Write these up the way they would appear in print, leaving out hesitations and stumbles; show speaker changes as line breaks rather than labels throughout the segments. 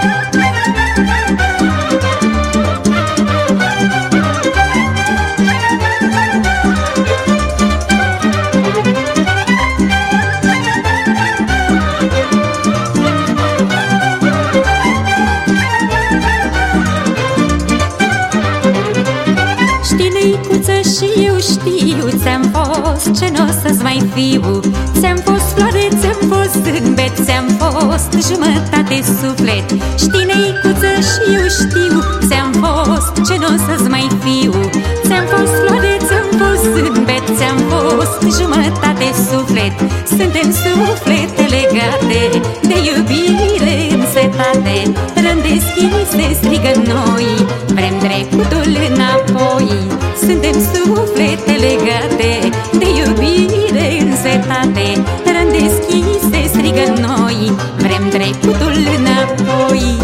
Și eu știu, ți-am fost ce n-o să-ți mai fiu. Ți-am fost floare, ți-am fost zâmbet, ți-am fost jumătate suflet. Știi, neicuță, și eu știu, ți-am fost ce n-o să-ți mai fiu. Ți-am fost floare, ți-am fost zâmbet, ți-am fost jumătate suflet. Suntem suflete legate de iubire însetate. Rând deschis se strigă noi, vrem dreptul înapoi. Suntem suflete legate de iubire însetate. Rând deschis se strigă noi, vrem dreptul înapoi.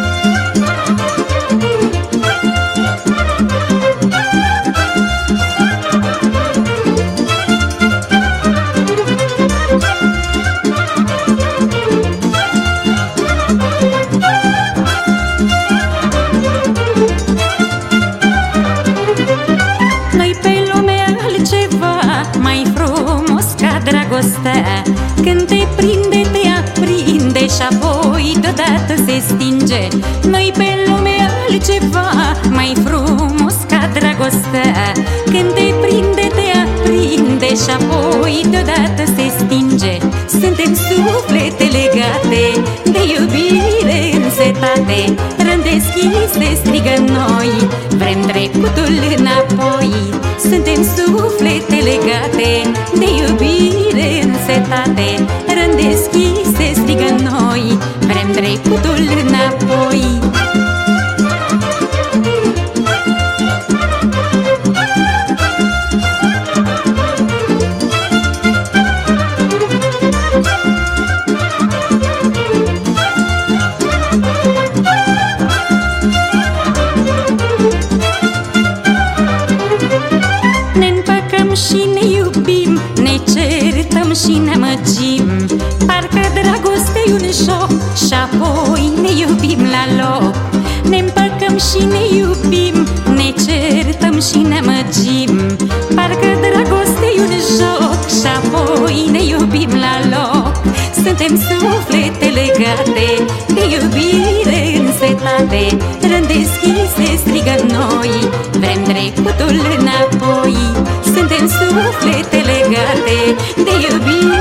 Când te prinde, te aprinde și apoi deodată se stinge. Noi pe lume altceva mai frumos ca dragostea. Când te prinde, te aprinde și apoi deodată se stinge. Suntem suflete legate de iubire însetate. Rând deschis se strigă noi, vrem dreptul înapoi. Suntem suflete legate de iubire însetate. Rând deschis se strigă noi, vrem dreptul înapoi. Și ne iubim, ne certăm și ne amăgim. Parcă dragostea-i un joc și apoi ne iubim la loc. Ne împăcăm și ne iubim, ne certăm și ne amăgim. Parcă dragostea-i un joc și apoi ne iubim la loc. Suntem suflete legate de iubire însetate. Rând deschis se strigă noi, vrem dreptul înapoi. Suntem suflete legate de iubire